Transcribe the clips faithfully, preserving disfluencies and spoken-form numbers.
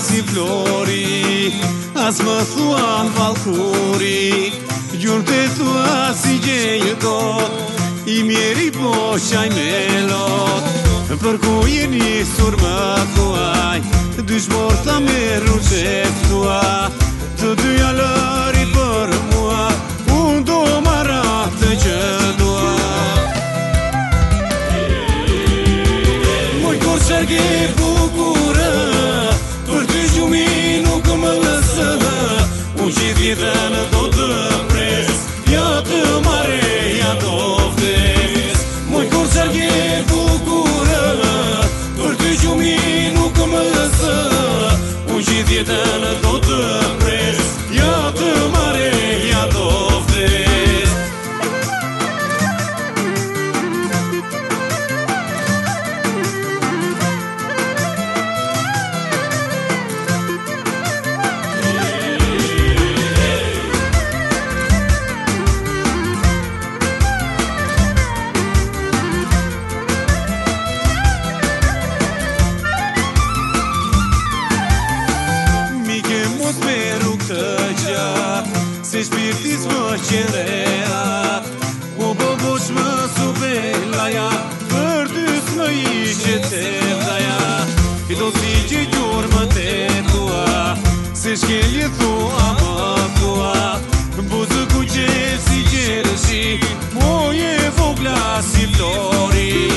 si flori, as mă thua në valkuri, gjurë të thua si gjejë tot, I mjeri po qaj me lot. Për ku jeni sur më thuaj, dyshmor tha me rruqet thua, të dyja lëri për mua, unë do marra të që dua. Moj kur qërge bukure, për ty gjumi nuk më lësë, unë qitë vjetën do të pres, ja të mare, ja do vdes. Moj kur qërge bukure, për ty gjumi nuk më lësë, unë qitë vjetën do të pres, ja të mare, ja do vdes. Se shpirtis më qereat, po po bosh më subelaja, për ty s'më I qetethaja, I do t'i që gjurë më te tua, se shkelje thua më thua, buzë ku qe si qereshi, moje vogla si flori.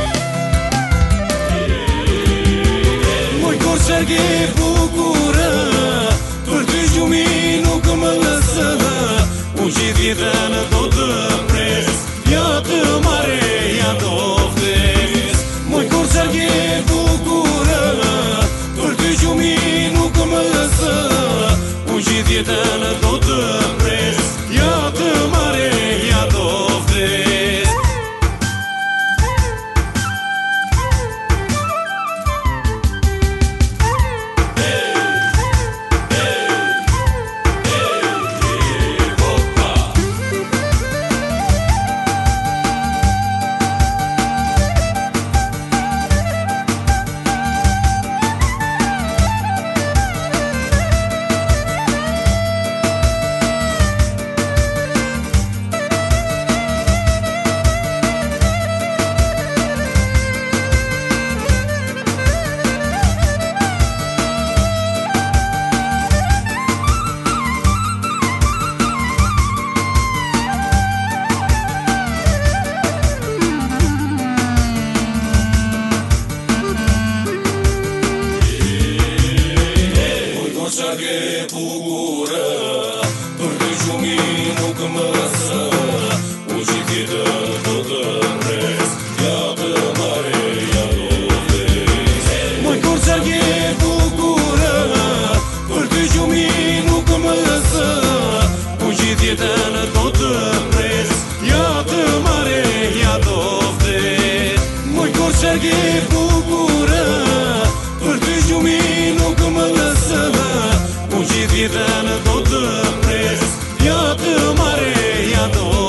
Moj kur qërge bukure, për ty gjumi nuk më lësë, unë qitë vjetën do të pres, ja të mare, ja do vdes. Moj kur qërge bukure, për ty gjumi nuk më lësë, unë qitë vjetën do të pres, ja të mare, ja do vdes. Qërge bukure, për ty gjumi nuk më lësë, unë qitë vjetën do të pres, ja të mare, ja do vdes. Moj kur qërge bukure, për ty gjumi nuk më lësë, unë qitë vjetën do të pres, ja të mare, ja do vdes. Moj kur qërge bukure, për ty gjumi nuk më lësë, unë qitë vjetën do të pres, ja të mare, ja do